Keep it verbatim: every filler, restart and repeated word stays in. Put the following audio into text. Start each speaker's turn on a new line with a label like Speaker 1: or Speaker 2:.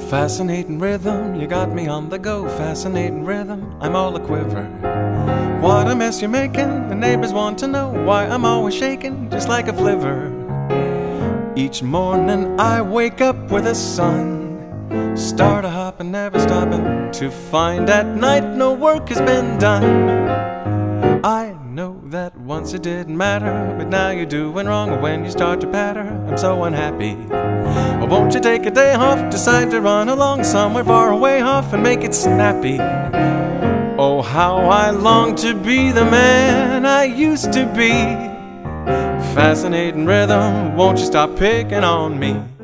Speaker 1: Fascinating rhythm, you got me on the go. Fascinating rhythm, I'm all a quiver. What a mess you're making, the neighbors want to know why I'm always shaking, just like a flivver. Each morning I wake up with the sun, start a hopping, never stopping, to find at night no work has been done. I know that once it didn't matter, but now you're doing wrong when you start to patter. I'm so unhappy. Well, won't you take a day off, decide to run along somewhere far away off and make it snappy? Oh, how I long to be the man I used to be. Fascinating rhythm, won't you stop picking on me?